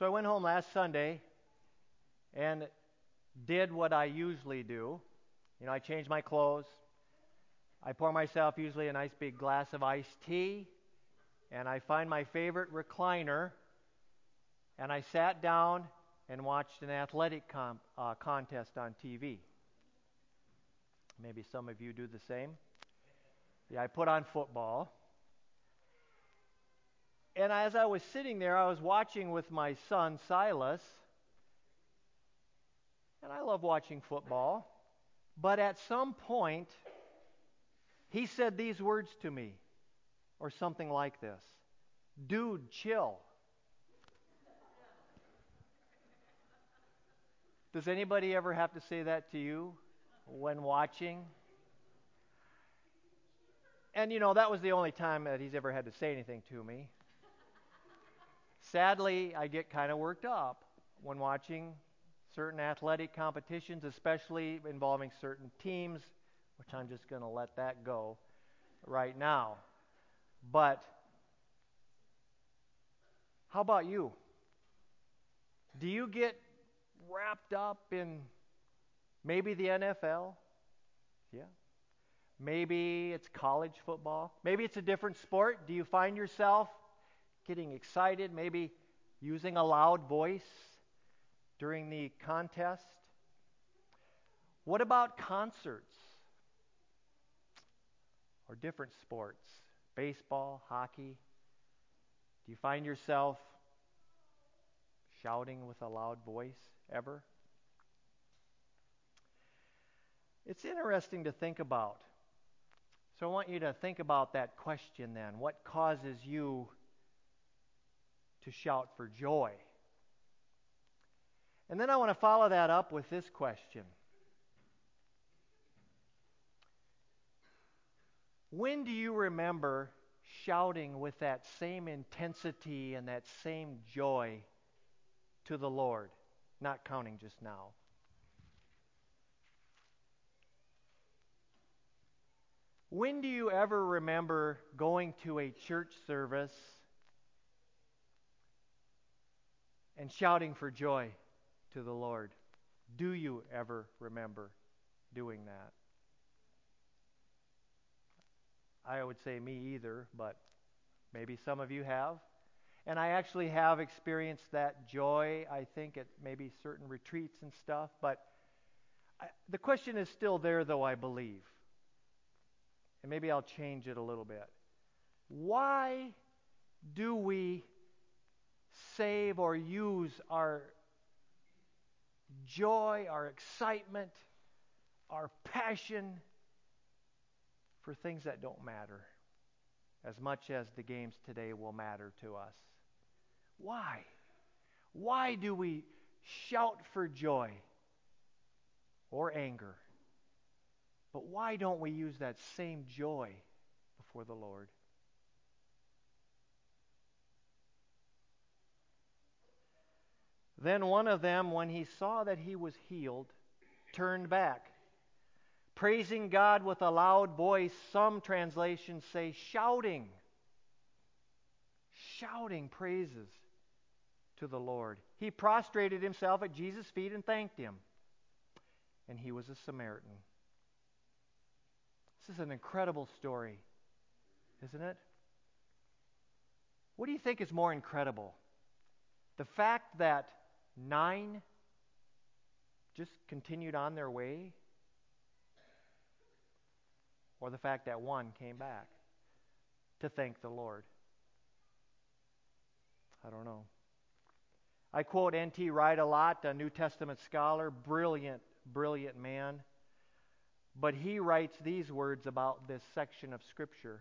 So I went home last Sunday and did what I usually do. I change my clothes. I pour myself usually a nice big glass of iced tea, and I find my favorite recliner, and I sat down and watched an athletic contest on TV. Maybe some of you do the same. Yeah, I put on football. And as I was sitting there, I was watching with my son, Silas, and I love watching football. But at some point, he said these words to me, or something like this: "Dude, chill." Does anybody ever have to say that to you when watching? And that was the only time that he's ever had to say anything to me. Sadly, I get kind of worked up when watching certain athletic competitions, especially involving certain teams, which I'm just going to let that go right now. But how about you? Do you get wrapped up in maybe the NFL? Yeah. Maybe it's college football. Maybe it's a different sport. Do you find yourself getting excited, maybe using a loud voice during the contest? What about concerts or different sports? Baseball, hockey? Do you find yourself shouting with a loud voice ever? It's interesting to think about. So I want you to think about that question then. What causes you to shout for joy? And then I want to follow that up with this question. When do you remember shouting with that same intensity and that same joy to the Lord? Not counting just now. When do you ever remember going to a church service and shouting for joy to the Lord? Do you ever remember doing that? I would say me either, but maybe some of you have. And I actually have experienced that joy, I think, at maybe certain retreats and stuff. But the question is still there, though, I believe. And maybe I'll change it a little bit. Why do we save or use our joy, our excitement, our passion for things that don't matter as much as the games today will matter to us? Why? Why do we shout for joy or anger? But why don't we use that same joy before the Lord? Then one of them, when he saw that he was healed, turned back, praising God with a loud voice. Some translations say shouting praises to the Lord. He prostrated himself at Jesus' feet and thanked him. And he was a Samaritan. This is an incredible story, isn't it? What do you think is more incredible? The fact that 9 just continued on their way, or the fact that 1 came back to thank the Lord? I don't know. I quote N.T. Wright a lot, a New Testament scholar, brilliant man. But he writes these words about this section of Scripture.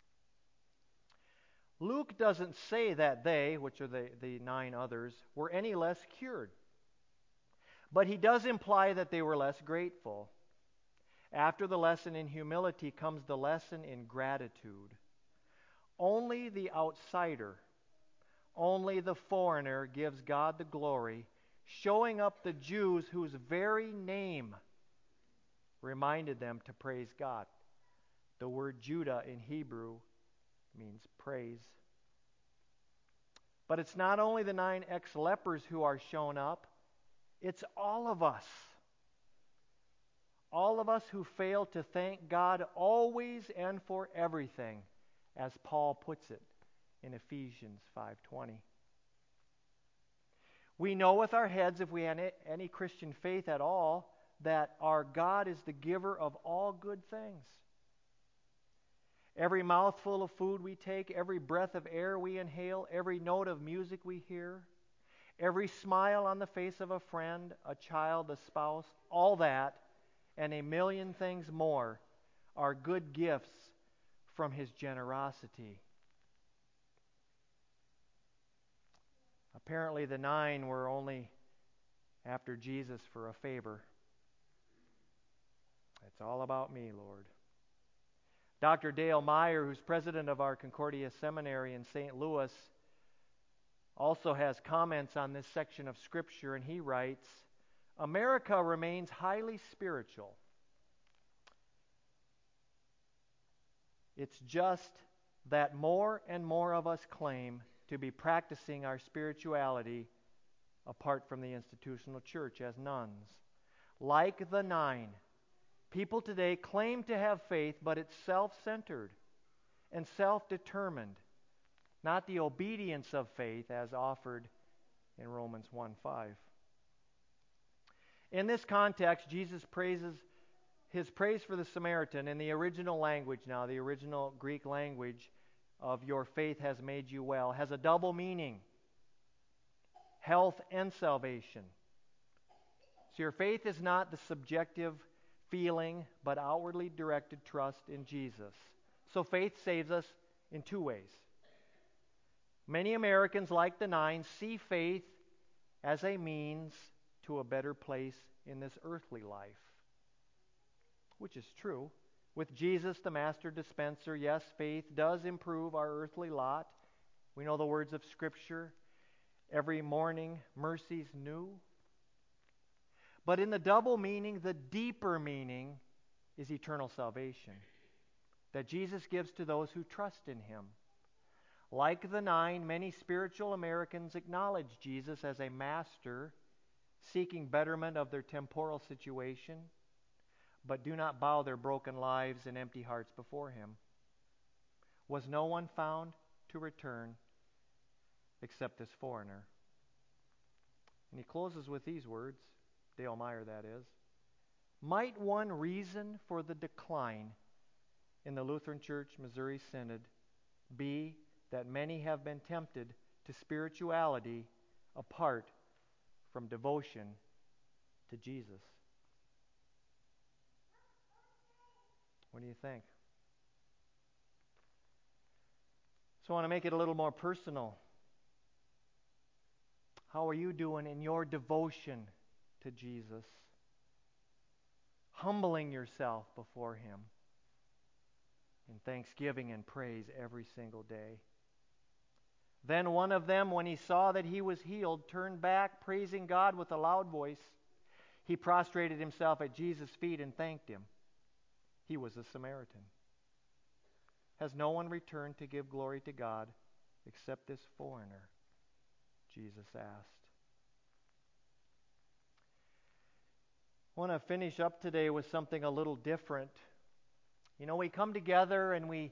Luke doesn't say that they, which are the 9 others, were any less cured. But he does imply that they were less grateful. After the lesson in humility comes the lesson in gratitude. Only the outsider, only the foreigner gives God the glory, showing up the Jews whose very name reminded them to praise God. The word Judah in Hebrew means praise. But it's not only the 9 ex-lepers who are shown up, it's all of us. All of us who fail to thank God always and for everything, as Paul puts it in Ephesians 5:20. We know with our heads, if we have any Christian faith at all, that our God is the giver of all good things. Every mouthful of food we take, every breath of air we inhale, every note of music we hear, every smile on the face of a friend, a child, a spouse, all that, and a million things more, are good gifts from His generosity. Apparently the 9 were only after Jesus for a favor. It's all about me, Lord. Dr. Dale Meyer, who's president of our Concordia Seminary in St. Louis, also has comments on this section of Scripture, and he writes, America remains highly spiritual. It's just that more and more of us claim to be practicing our spirituality apart from the institutional church as nuns. Like the 9, people today claim to have faith, but it's self-centered and self-determined, not the obedience of faith as offered in Romans 1:5. In this context, Jesus praises His praise for the Samaritan in the original language now, the original Greek language of your faith has made you well, has a double meaning, health and salvation. So your faith is not the subjective feeling, but outwardly directed trust in Jesus. So faith saves us in 2 ways. Many Americans, like the 9, see faith as a means to a better place in this earthly life, which is true. With Jesus, the master dispenser, yes, faith does improve our earthly lot. We know the words of Scripture, every morning mercies new. But in the double meaning, the deeper meaning is eternal salvation that Jesus gives to those who trust in Him. Like the 9, many spiritual Americans acknowledge Jesus as a master seeking betterment of their temporal situation, but do not bow their broken lives and empty hearts before Him. Was no one found to return except this foreigner? And he closes with these words, Dale Meyer that is. Might one reason for the decline in the Lutheran Church Missouri Synod be that many have been tempted to spirituality apart from devotion to Jesus? What do you think? So I want to make it a little more personal. How are you doing in your devotion to Jesus? Humbling yourself before Him in thanksgiving and praise every single day. Then one of them, when he saw that he was healed, turned back, praising God with a loud voice. He prostrated himself at Jesus' feet and thanked Him. He was a Samaritan. Has no one returned to give glory to God except this foreigner? Jesus asked. I want to finish up today with something a little different. You know, we come together and we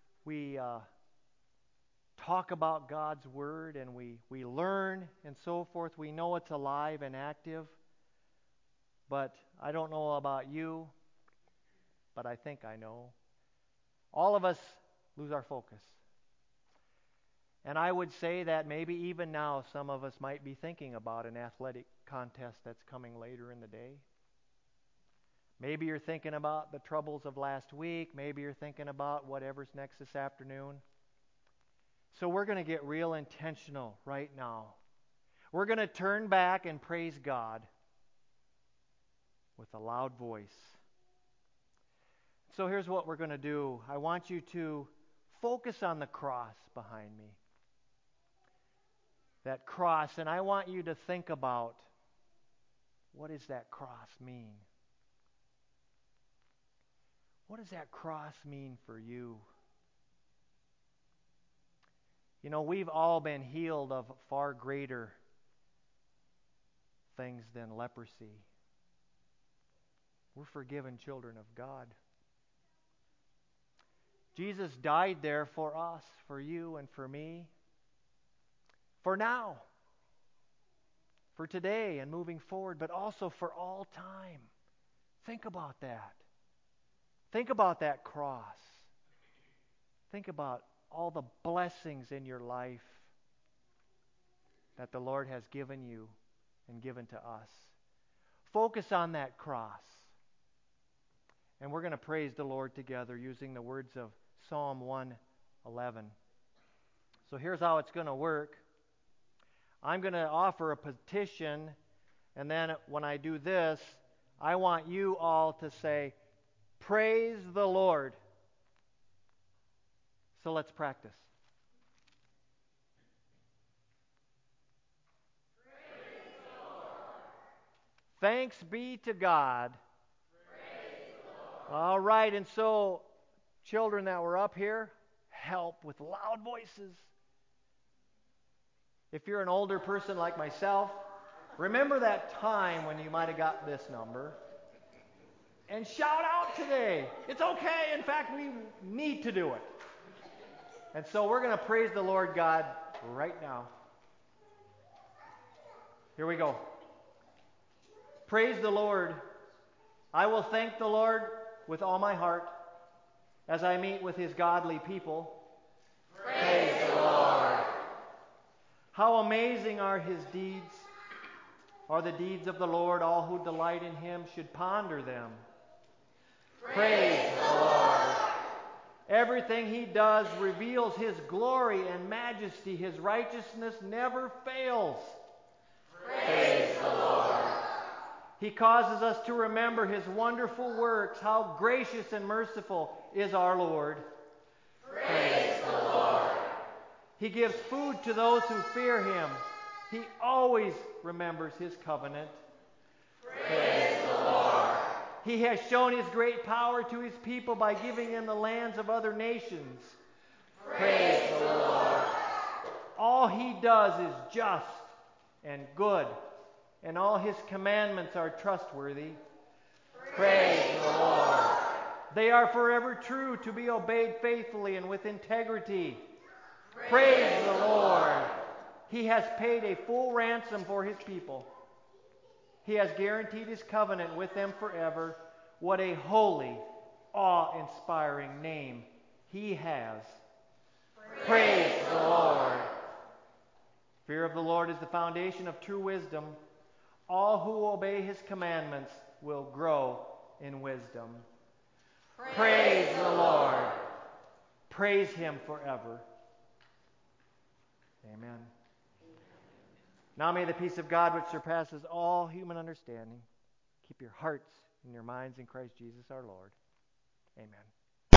talk about God's Word and we learn and so forth. We know it's alive and active. But I don't know about you, but I think I know. All of us lose our focus. And I would say that maybe even now some of us might be thinking about an athletic contest that's coming later in the day. Maybe you're thinking about the troubles of last week. Maybe you're thinking about whatever's next this afternoon. So we're going to get real intentional right now. We're going to turn back and praise God with a loud voice. So here's what we're going to do. I want you to focus on the cross behind me. That cross, and I want you to think about, what does that cross mean? What does that cross mean for you? You know, we've all been healed of far greater things than leprosy. We're forgiven children of God. Jesus died there for us, for you and for me, for now, for today and moving forward, but also for all time. Think about that. Think about that cross. Think about all the blessings in your life that the Lord has given you and given to us. Focus on that cross. And we're going to praise the Lord together using the words of Psalm 111. So here's how it's going to work. I'm going to offer a petition, and then when I do this, I want you all to say, "Praise the Lord." So let's practice. Praise the Lord. Thanks be to God. Praise the Lord. All right, and so children that were up here, help with loud voices. If you're an older person like myself, remember that time when you might have got this number. And shout out today. It's okay. In fact, we need to do it. And so we're going to praise the Lord God right now. Here we go. Praise the Lord. I will thank the Lord with all my heart as I meet with His godly people. Praise the Lord. How amazing are His deeds. Are the deeds of the Lord. All who delight in Him should ponder them. Praise the Lord. Everything He does reveals His glory and majesty. His righteousness never fails. Praise the Lord. He causes us to remember His wonderful works. How gracious and merciful is our Lord. Praise the Lord. He gives food to those who fear Him. He always remembers His covenant. Praise the Lord. He has shown His great power to His people by giving them the lands of other nations. Praise the Lord. All He does is just and good, and all His commandments are trustworthy. Praise the Lord. They are forever true, to be obeyed faithfully and with integrity. Praise the Lord. He has paid a full ransom for His people. He has guaranteed His covenant with them forever. What a holy, awe-inspiring name He has. Praise the Lord. Fear of the Lord is the foundation of true wisdom. All who obey His commandments will grow in wisdom. Praise the Lord. Praise Him forever. Amen. Now may the peace of God, which surpasses all human understanding, keep your hearts and your minds in Christ Jesus our Lord. Amen.